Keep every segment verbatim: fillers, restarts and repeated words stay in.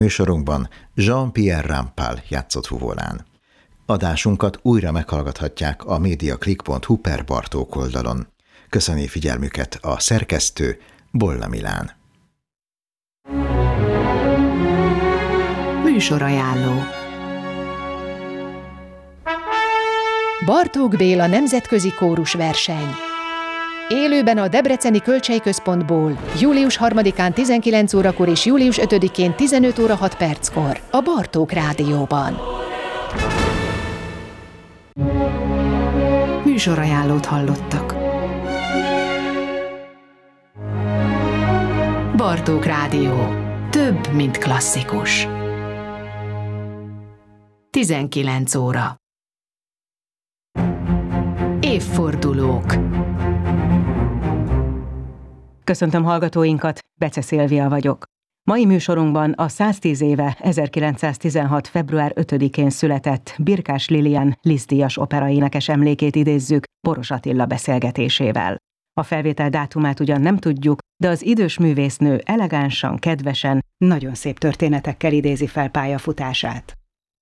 Műsorunkban Jean-Pierre Rampal játszott fuvolán. Adásunkat újra meghallgathatják a mediaclick pont hu per Bartók oldalon. Köszöni figyelmüket a szerkesztő, Bolla Milán. Műsorajánló. Bartók Béla nemzetközi kórusverseny. Élőben a Debreceni Kölcsey Központból július harmadikán tizenkilenc órakor és július ötödikén tizenöt óra hat perckor a Bartók Rádióban. Műsorajánlót hallottak. Bartók Rádió. Több, mint klasszikus. tizenkilenc óra. Évfordulók. Köszöntöm hallgatóinkat, Bece Szilvia vagyok. Mai műsorunkban a száztíz éve ezerkilencszáztizenhat. február ötödikén született Birkás Lilian Liszt-díjas operaénekes emlékét idézzük Boros Attila beszélgetésével. A felvétel dátumát ugyan nem tudjuk, de az idős művésznő elegánsan, kedvesen, nagyon szép történetekkel idézi fel pályafutását.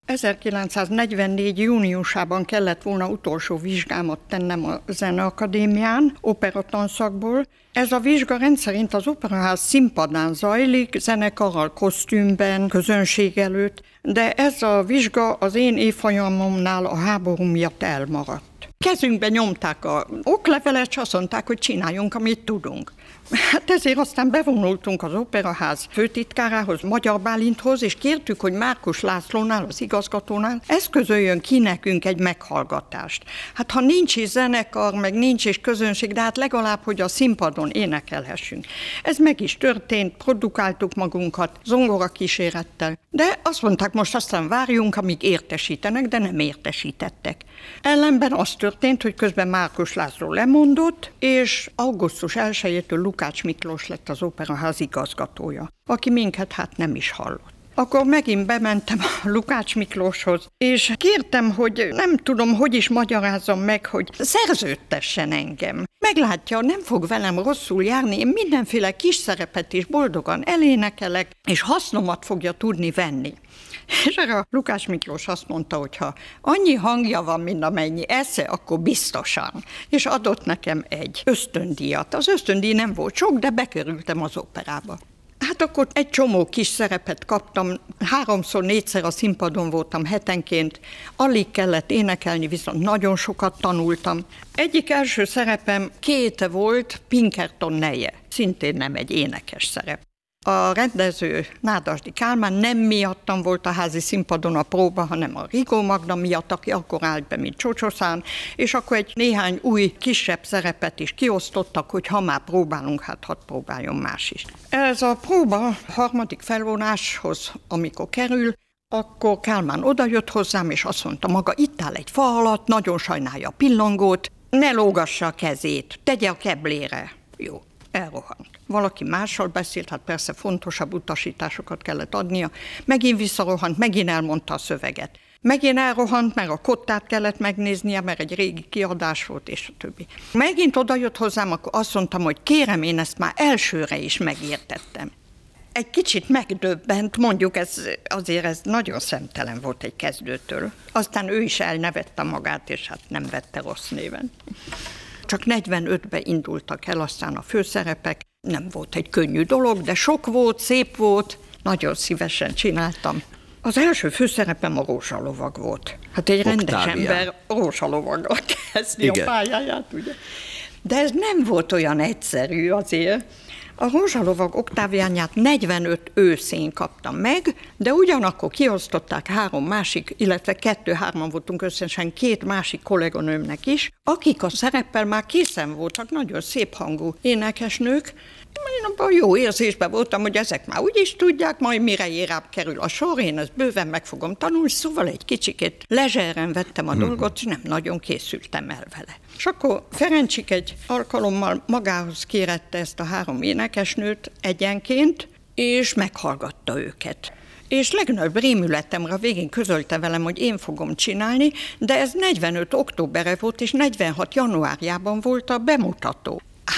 ezerkilencszáznegyvennégy. júniusában kellett volna utolsó vizsgámat tennem a Zeneakadémián, operatanszakból. Ez a vizsga rendszerint az Operaház színpadán zajlik, zenekarral, kosztümben, közönség előtt, de ez a vizsga az én évfolyamomnál a háború miatt elmaradt. Kezünkbe nyomták a oklevelet, és azt mondták, hogy csináljunk, amit tudunk. Hát ezért aztán bevonultunk az Operaház főtitkárához, Magyar Bálinthoz, és kértük, hogy Márkus Lászlónál, az igazgatónál eszközöljön ki nekünk egy meghallgatást. Hát ha nincs is zenekar, meg nincs is közönség, de hát legalább, hogy a színpadon énekelhessünk. Ez meg is történt, produkáltuk magunkat zongora kísérettel, de azt mondták, most aztán várjunk, amíg értesítenek, de nem értesítettek. Ellenben az történt, hogy közben Márkus László lemondott, és augusztus elsejétől Lukács Miklós lett az Operaház igazgatója, aki minket hát nem is hallott. Akkor megint bementem a Lukács Miklóshoz, és kértem, hogy nem tudom, hogy is magyarázzam meg, hogy szerződtessen engem. Meglátja, nem fog velem rosszul járni, én mindenféle kis szerepet is boldogan elénekelek, és hasznomat fogja tudni venni. És erre a Lukács Miklós azt mondta, hogy ha annyi hangja van, mint amennyi esze, akkor biztosan. És adott nekem egy ösztöndíjat. Az ösztöndíj nem volt sok, de bekerültem az operába. Hát akkor egy csomó kis szerepet kaptam, háromszor, négyszer a színpadon voltam hetenként, alig kellett énekelni, viszont nagyon sokat tanultam. Egyik első szerepem Kéte volt, Pinkerton neje, szintén nem egy énekes szerep. A rendező Nádasdy Kálmán nem miattam volt a házi színpadon a próba, hanem a Rigó Magda miatt, aki akkor állt be, mint Csocsoszán, és akkor egy néhány új, kisebb szerepet is kiosztottak, hogy ha már próbálunk, hát hadd próbáljon más is. Ez a próba harmadik felvonáshoz, amikor kerül, akkor Kálmán odajött hozzám, és azt mondta maga, itt áll egy fa alatt, nagyon sajnálja a pillangót, ne lógassa a kezét, tegye a keblére. Jó. Elrohant. Valaki mással beszélt, hát persze fontosabb utasításokat kellett adnia, megint visszarohant, megint elmondta a szöveget. Megint elrohant, mert a kottát kellett megnéznie, mert egy régi kiadás volt, és a többi. Megint odajött hozzám, akkor azt mondtam, hogy kérem, én ezt már elsőre is megértettem. Egy kicsit megdöbbent, mondjuk ez, azért ez nagyon szemtelen volt egy kezdőtől. Aztán ő is elnevette magát, és hát nem vette rossz néven. Csak negyvenötben indultak el aztán a főszerepek. Nem volt egy könnyű dolog, de sok volt, szép volt, nagyon szívesen csináltam. Az első főszerepem a Rózsalovag volt. Hát egy rendes Oktávia. ember Rózsalovaggal kezdi Igen. a pályáját, ugye. De ez nem volt olyan egyszerű azért. A Rózsalovag Oktáviánját negyvenöt őszén kaptam meg, de ugyanakkor kiosztották három másik, illetve kettő-hárman voltunk összesen két másik kolléganőmnek is, akik a szereppel már készen voltak, nagyon szép hangú énekesnők. Én abban jó érzésben voltam, hogy ezek már úgyis tudják, majd mire érább kerül a sor, én ezt bőven meg fogom tanulni, szóval egy kicsikét lezseren vettem a dolgot, és nem nagyon készültem el vele. És akkor Ferencsik egy alkalommal magához kérette ezt a három énekesnőt egyenként, és meghallgatta őket. És legnagyobb rémületemre végén közölte velem, hogy én fogom csinálni, de ez negyvenöt októbere volt, és negyvenhat januárjában volt a bemutató.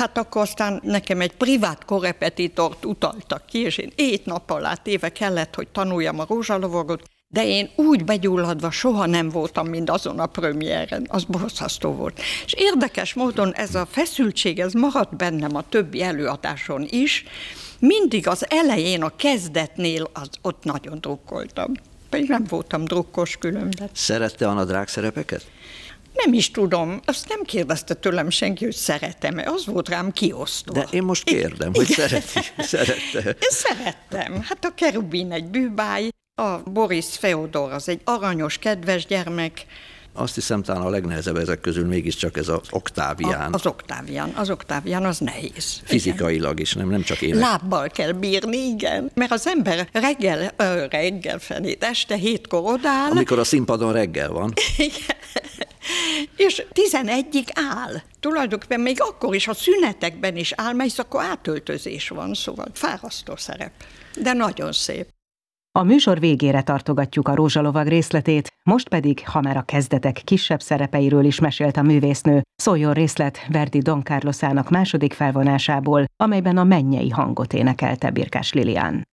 Hát akkor aztán nekem egy privát korrepetitort utaltak ki, és én ét nap alá téve kellett, hogy tanuljam a rózsalovagot, de én úgy begyulladva soha nem voltam, mint azon a premiéren. Az borzasztó volt. És érdekes módon ez a feszültség, ez maradt bennem a többi előadáson is. Mindig az elején, a kezdetnél az, ott nagyon drukkoltam. Pedig nem voltam drukkos különben. Szerette Anna drágszerepeket? Nem is tudom, azt nem kérdezte tőlem senki, hogy szeretem-e, az volt rám kiosztva. De én most kérdem, igen. Hogy szereti, szerette. Én szerettem. Hát a Kerubin egy bűbáj, a Boris Feodor az egy aranyos, kedves gyermek. Azt hiszem, talán a legnehezebb ezek közül mégiscsak ez az Oktávián. A, az Oktávián, az Oktávián az nehéz. Fizikailag is, nem, nem csak ének. Lábbal kell bírni, igen. Mert az ember reggel, ö, reggel felét, este hétkor odáll. Amikor a színpadon reggel van. Igen. És tizenegyig áll. Tulajdonképpen még akkor is, a szünetekben is áll, mert akkor átöltözés van, szóval fárasztó szerep. De nagyon szép. A műsor végére tartogatjuk a Rózsalovag részletét, most pedig, ha már a kezdetek kisebb szerepeiről is mesélt a művésznő, szóljon részlet Verdi Don Carlosának második felvonásából, amelyben a mennyei hangot énekelte Birkás Lilián.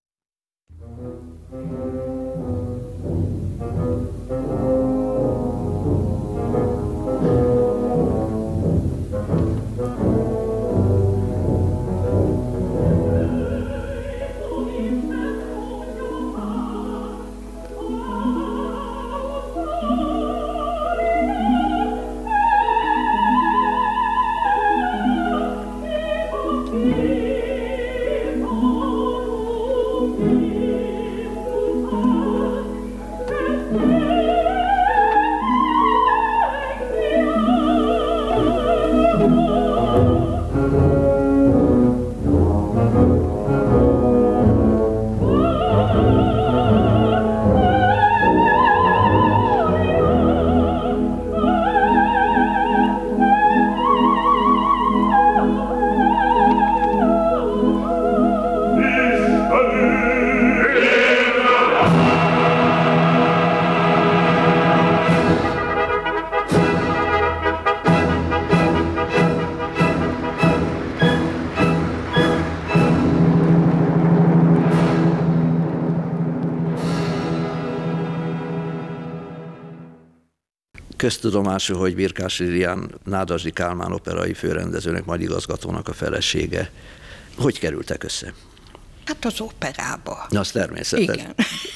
Köztudomású, hogy Birkás Lilián Nádasdy Kálmán operai főrendezőnek, majd igazgatónak a felesége. Hogy kerültek össze? Hát az operába. Na, az természetes. Igen.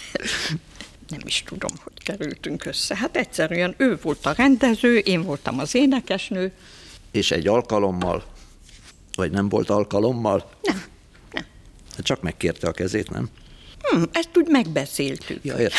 Nem is tudom, hogy kerültünk össze. Hát egyszerűen ő volt a rendező, én voltam az énekesnő. És egy alkalommal, vagy nem volt alkalommal? Nem, nem. Csak megkérte a kezét, nem? Hm, ezt úgy megbeszéltük. Ja, értem.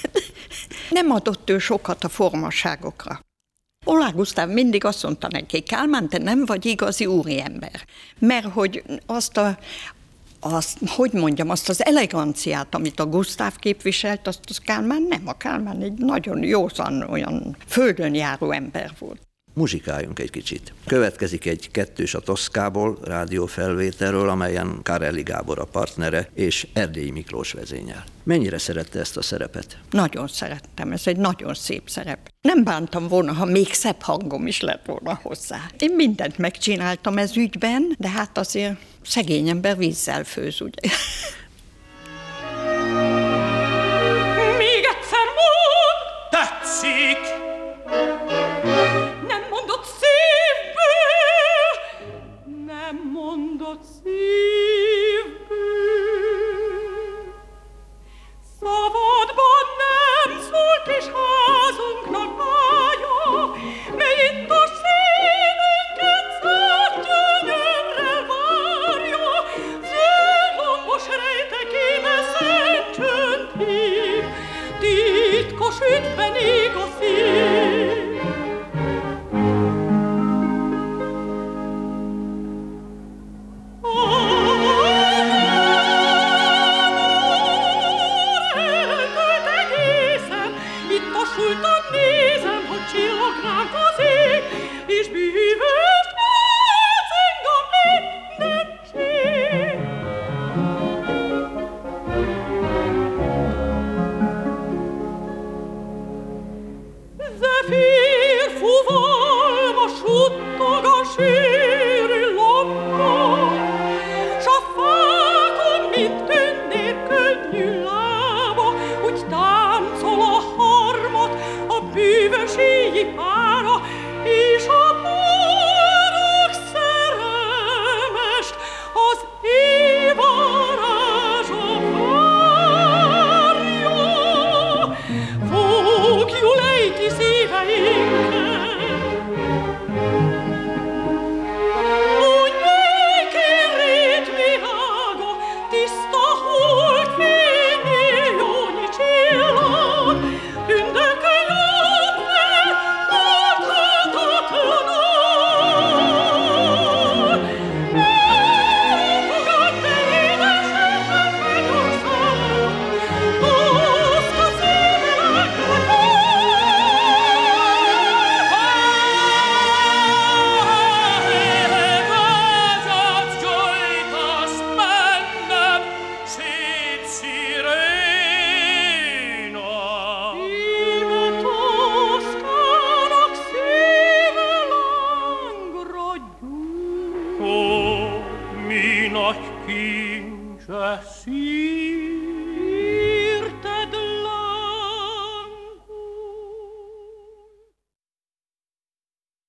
Nem adott ő sokat a formaságokra. Oláh Gusztáv mindig azt mondta neki, Kálmán, te nem vagy igazi úriember. Mert hogy azt a, azt, hogy mondjam, azt az eleganciát, amit a Gusztáv képviselt, azt az Kálmán nem. A Kálmán egy nagyon józan, olyan földön járó ember volt. Muzsikáljunk egy kicsit. Következik egy kettős a Toszkából, rádiófelvételről, amelyen Kárelli Gábor a partnere, és Erdélyi Miklós vezényel. Mennyire szerette ezt a szerepet? Nagyon szerettem, ez egy nagyon szép szerep. Nem bántam volna, ha még szebb hangom is lett volna hozzá. Én mindent megcsináltam ez ügyben, de hát azért szegény ember vízzel főz, ugye? Még egyszer mond! Tetszik! Nem mondott szívből, nem mondott szívből. Szabadban nem szólt, és házunknak ája, mely itt a szívünket szárt gyönyörre várja. Zöld lombos rejtekében szent csönd hív, titkos ügyben ég a szív.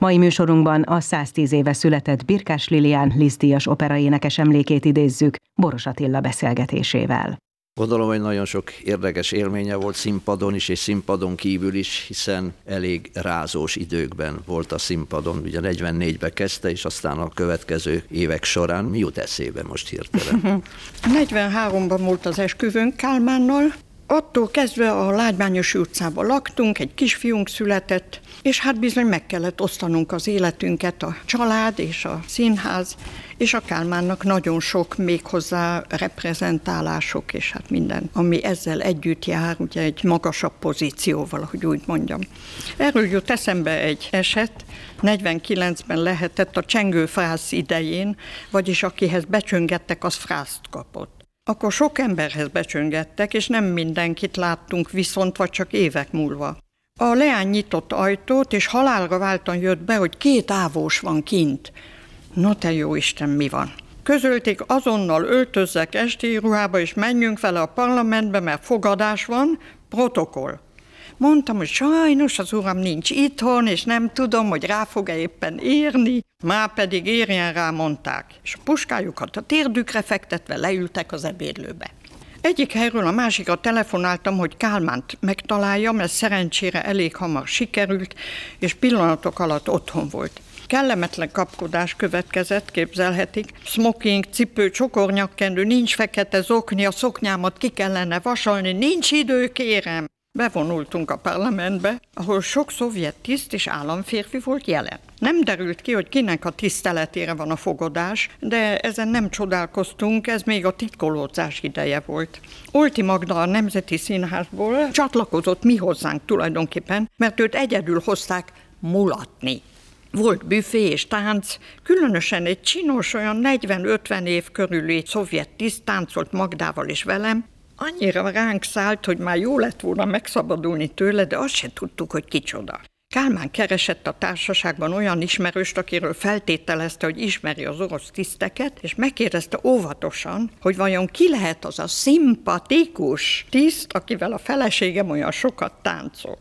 Mai műsorunkban a száztíz éve született Birkás Lilián Liszt-díjas operaénekes emlékét idézzük Boros Attila beszélgetésével. Gondolom, hogy nagyon sok érdekes élménye volt színpadon is, és színpadon kívül is, hiszen elég rázós időkben volt a színpadon. Ugye negyvennégyben kezdte, és aztán a következő évek során mi jut eszébe most hirtelen? negyvenháromban volt az esküvőnk Kálmánnal. Attól kezdve a Lágymányosi utcában laktunk, egy kisfiunk született, és hát bizony meg kellett osztanunk az életünket, a család és a színház, és a Kálmánnak nagyon sok még hozzá reprezentálások, és hát minden, ami ezzel együtt jár, ugye egy magasabb pozícióval, hogy úgy mondjam. Erről jut eszembe egy eset, negyvenkilencben lehetett a csengőfrász idején, vagyis akihez becsöngettek, az frászt kapott. Akkor sok emberhez becsöngettek, és nem mindenkit láttunk viszont, vagy csak évek múlva. A leány nyitott ajtót, és halálra váltan jött be, hogy két ávós van kint. No te jó Isten, mi van? Közölték, azonnal öltözzek esti ruhába, és menjünk vele a parlamentbe, mert fogadás van, protokoll. Mondtam, hogy sajnos az uram nincs itthon, és nem tudom, hogy rá fog-e éppen érni, már pedig érjen rá, mondták. És a puskájukat a térdükre fektetve leültek az ebédlőbe. Egyik helyről a másikra telefonáltam, hogy Kálmánt megtaláljam, ez szerencsére elég hamar sikerült, és pillanatok alatt otthon volt. Kellemetlen kapkodás következett, képzelhetik. Smoking, cipő, csokornyakkendő, nincs fekete zokni, a szoknyámat ki kellene vasalni, nincs idő, kérem. Bevonultunk a parlamentbe, ahol sok szovjet tiszt és államférfi volt jelen. Nem derült ki, hogy kinek a tiszteletére van a fogadás, de ezen nem csodálkoztunk, ez még a titkolódzás ideje volt. Olti Magda a Nemzeti Színházból csatlakozott mi hozzánk tulajdonképpen, mert őt egyedül hozták mulatni. Volt büfé és tánc, különösen egy csinos, olyan negyven-ötven év körüli szovjet tiszt táncolt Magdával és velem. Annyira ránk szállt, hogy már jó lett volna megszabadulni tőle, de azt se tudtuk, hogy kicsoda. Kálmán keresett a társaságban olyan ismerőst, akiről feltételezte, hogy ismeri az orosz tiszteket, és megkérdezte óvatosan, hogy vajon ki lehet az a szimpatikus tiszt, akivel a feleségem olyan sokat táncol.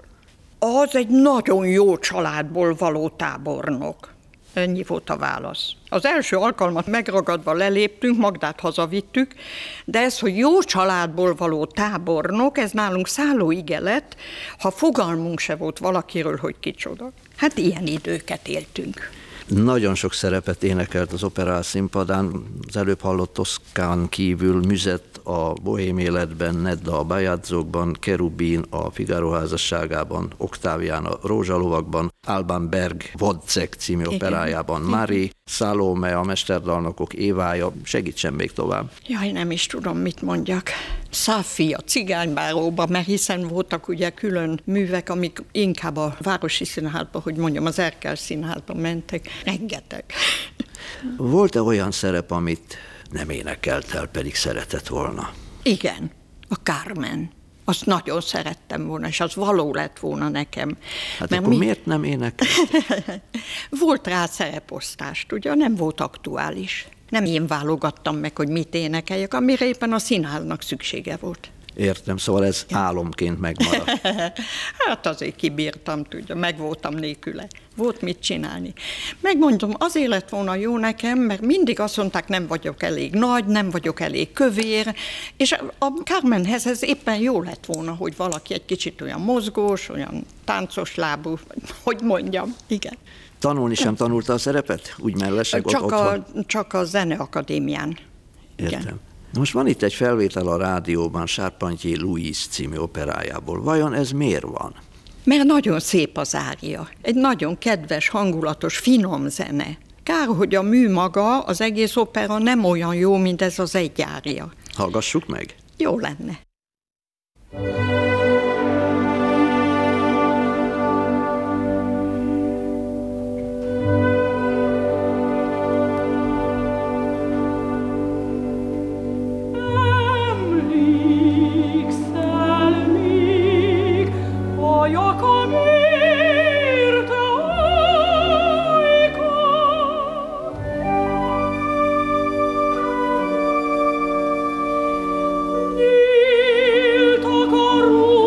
Az egy nagyon jó családból való tábornok. Ennyi volt a válasz. Az első alkalmat megragadva leléptünk, Magdát hazavittük, de ez, hogy jó családból való tábornok, ez nálunk szállóige lett, ha fogalmunk se volt valakiről, hogy kicsoda. Hát ilyen időket éltünk. Nagyon sok szerepet énekelt az operál színpadán, az előbb hallott Toszkán kívül Müzet a Bohém életben, Nedda a Bajadzsokban, Kerubin a Figaro házasságában, Oktávián a Rózsalovakban, Alban Berg Wodzeck című operájában, Mári, Salome a Mesterdalnokok Évája, segítsen még tovább. Jaj, nem is tudom, mit mondjak. Száfi a Cigánybáróban, mert hiszen voltak ugye külön művek, amik inkább a Városi Színházba, hogy mondjam, az Erkel Színházba mentek. Rengeteg. Volt-e olyan szerep, amit nem énekelt el, pedig szeretett volna? Igen, a Carmen. Azt nagyon szerettem volna, és az való lett volna nekem. Hát mert akkor mi... miért nem énekelt? Volt rá szereposztást, ugye nem volt aktuális. Nem én válogattam meg, hogy mit énekeljek, amire éppen a színháznak szüksége volt. Értem, szóval ez álomként megmaradt. Hát azért kibírtam, tudja, meg voltam nélküle. Volt mit csinálni. Megmondom, azért lett volna jó nekem, mert mindig azt mondták, nem vagyok elég nagy, nem vagyok elég kövér, és a Carmenhez ez éppen jó lett volna, hogy valaki egy kicsit olyan mozgós, olyan táncos lábú, hogy mondjam, igen. Tanulni sem tanulta a szerepet? Úgy mellesleg csak ott a, otthon? Csak a Zeneakadémián. Értem. Igen. Most van itt egy felvétel a rádióban Charpentier Louise című operájából. Vajon ez miért van? Mert nagyon szép az ária. Egy nagyon kedves, hangulatos, finom zene. Kár, hogy a mű maga, az egész opera nem olyan jó, mint ez az egy ária. Hallgassuk meg? Jó lenne. Nyílt a karu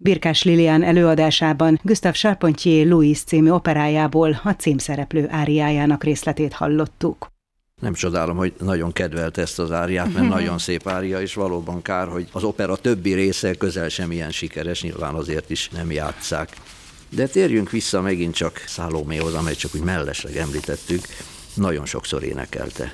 Birkás Lilian előadásában Gustave Charpentier Louis című operájából a címszereplő áriájának részletét hallottuk. Nem csodálom, hogy nagyon kedvelte ezt az áriát, mert nagyon szép ária, és valóban kár, hogy az opera többi része közel sem ilyen sikeres, nyilván azért is nem játsszák. De térjünk vissza megint csak Szaloméhoz, amely csak úgy mellesleg említettük, nagyon sokszor énekelte.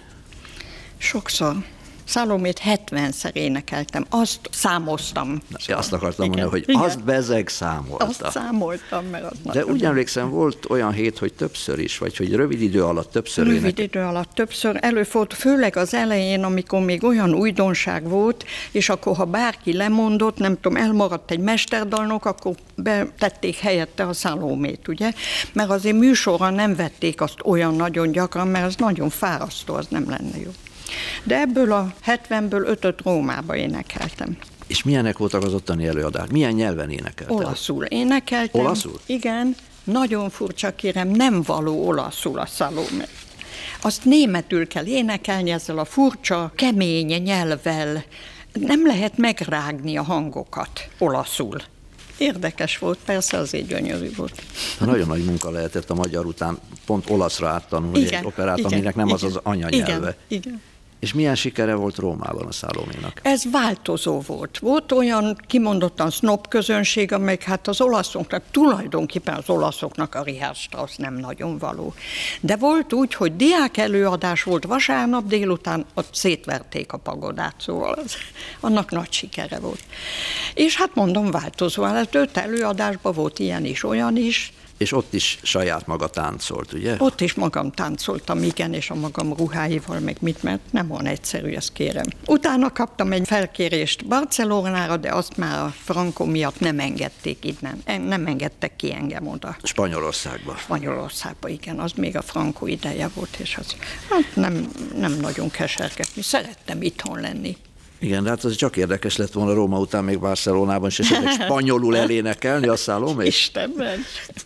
Sokszor. Szalomét hetvenszer énekeltem, azt számoztam. Szóval. Azt akartam igen, mondani, hogy igen. Azt bezeg számolta. Azt számoltam, mert az de úgy emlékszem, volt olyan hét, hogy többször is, vagy hogy rövid idő alatt többször Rövid énekel. idő alatt többször előfordult, főleg az elején, amikor még olyan újdonság volt, és akkor, ha bárki lemondott, nem tudom, elmaradt egy mesterdalnok, akkor betették helyette a Szalomét, ugye? Mert azért műsorra nem vették azt olyan nagyon gyakran, mert az nagyon fárasztó, az nem lenne jó. De ebből a hetvenből ötöt Rómába énekeltem. És milyenek voltak az ottani előadások? Milyen nyelven énekeltem? Olaszul énekeltem. Olaszul? Igen, nagyon furcsa, kérem, nem való olaszul a Szalomé. Azt németül kell énekelni ezzel a furcsa, kemény nyelvvel. Nem lehet megrágni a hangokat olaszul. Érdekes volt, persze azért gyönyörű volt. Nagyon nagy munka lehetett a magyar után pont olaszra áttanulni igen, egy operát, igen, aminek nem igen, az az anyanyelve. Igen, igen. És milyen sikere volt Rómában a Szaloménak? Ez változó volt. Volt olyan kimondottan sznob közönség, amelyik hát az olaszoknak, tulajdonképpen az olaszoknak a Richard Strauss nem nagyon való. De volt úgy, hogy diák előadás volt vasárnap délután, ott szétverték a pagodát, szóval az, annak nagy sikere volt. És hát mondom, változó. Hát öt előadásban volt ilyen is, olyan is. És ott is saját maga táncolt, ugye? Ott is magam táncoltam, igen, és a magam ruháival, meg mit, mert nem olyan egyszerű, ezt kérem. Utána kaptam egy felkérést Barcelonára, de azt már a Franco miatt nem engedték innen. Nem engedtek ki engem oda. Spanyolországba. Spanyolországba, igen, az még a Franco ideje volt, és az hát nem, nem nagyon kesergetni. Szerettem itthon lenni. Igen, de hát az csak érdekes lett volna Róma után még Barcelonában, és esetleg spanyolul elénekelni a Szalomét. Istenben!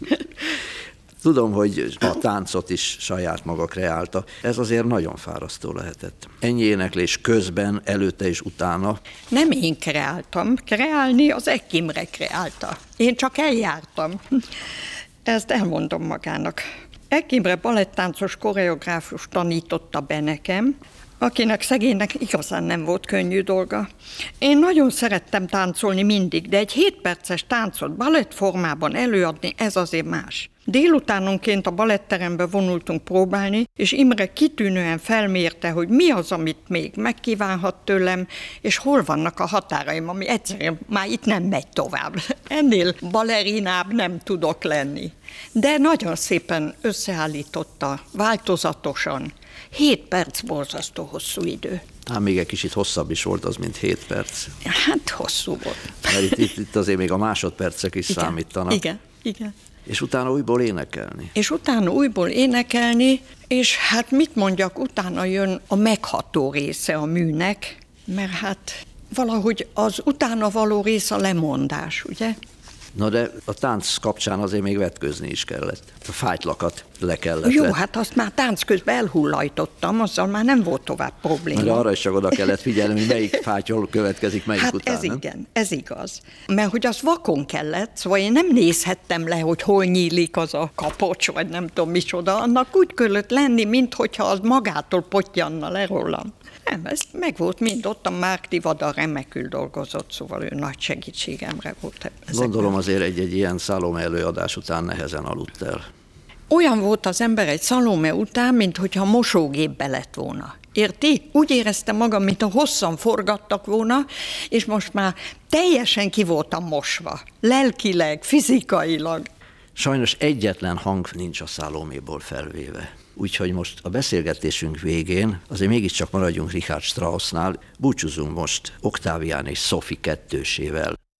Tudom, hogy a táncot is saját maga kreálta. Ez azért nagyon fárasztó lehetett. Ennyi éneklés közben, előtte és utána. Nem én kreáltam. Kreálni az Eck Imre kreálta. Én csak eljártam. Ezt elmondom magának. Eck Imre balettáncos koreográfus tanította be nekem, akinek szegénynek igazán nem volt könnyű dolga. Én nagyon szerettem táncolni mindig, de egy hétperces táncot balettformában előadni, ez azért más. Délutánonként a baletterembe vonultunk próbálni, és Imre kitűnően felmérte, hogy mi az, amit még megkívánhat tőlem, és hol vannak a határaim, ami egyszerűen már itt nem megy tovább. Ennél balerinább nem tudok lenni. De nagyon szépen összeállította, változatosan. Hét perc borzasztó hosszú idő. Hát még egy kicsit hosszabb is volt az, mint hét perc. Hát hosszú volt. Mert itt, itt, itt azért még a másodpercek is igen, számítanak. Igen, igen. És utána újból énekelni. És utána újból énekelni, és hát mit mondjak, utána jön a megható része a műnek, mert hát valahogy az utána való rész a lemondás, ugye? Na de a tánc kapcsán azért még vetközni is kellett. A fájtlakat le kellett. Jó, le. hát azt már tánc közben elhullajtottam, azzal már nem volt tovább probléma. De arra is csak oda kellett figyelni, hogy melyik fátyol következik, melyik hát után. Hát ez nem? igen, ez igaz. Mert hogy az vakon kellett, szóval én nem nézhettem le, hogy hol nyílik az a kapocs, vagy nem tudom micsoda, annak úgy kellett lenni, minthogyha az magától pottyanna le rólam. Nem, ez meg volt mind ott, a Márk Tivada remekül dolgozott, szóval ő nagy segítségemre volt. Gondolom azért egy-egy ilyen Szalomé előadás után nehezen aludt el. Olyan volt az ember egy Szalomé után, minthogyha mosógépbe lett volna. Érti? Úgy éreztem magam, mint a hosszan forgattak volna, és most már teljesen ki voltam mosva. Lelkileg, fizikailag. Sajnos egyetlen hang nincs a Szaloméból felvéve. Úgyhogy most a beszélgetésünk végén azért mégiscsak maradjunk Richard Straussnál, búcsúzunk most Octavian és Sophie kettősével.